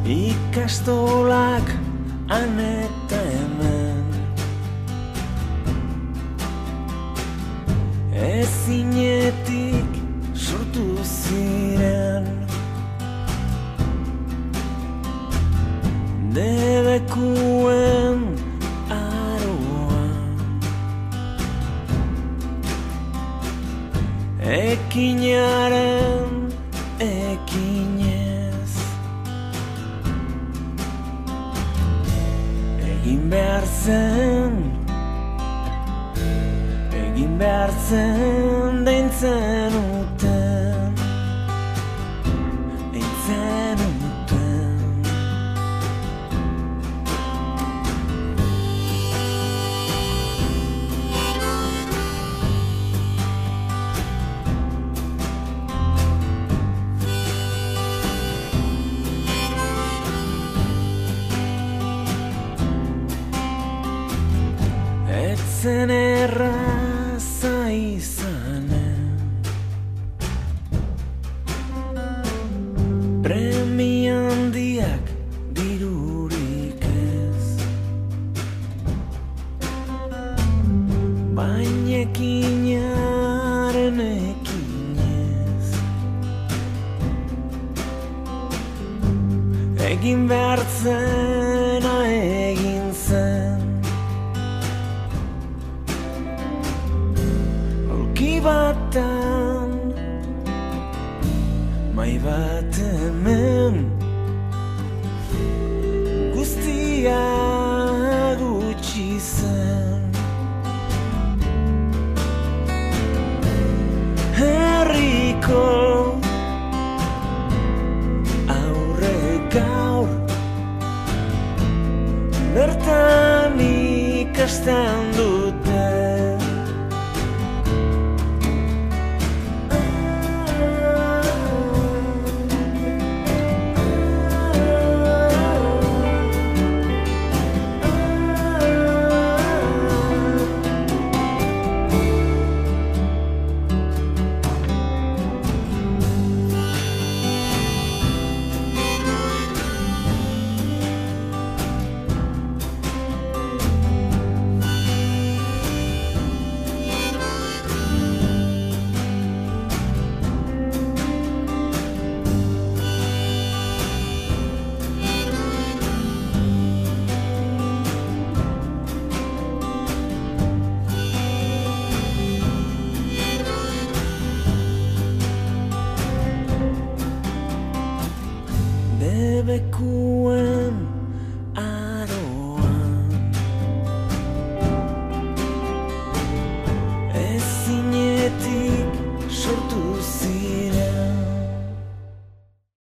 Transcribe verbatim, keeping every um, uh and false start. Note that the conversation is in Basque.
ikastolak han eta hemen. Ezinetik sortu ziren debekuen aroan, ekinaren ekinez egin behar zen, egin behar zen deintzen uten, deintzen uten. Etzen erraza izanen, premia handiak dirurik ez, baina ekinaren ekinez egin behar zena egin zen. Batan, mai bat hemen, guztia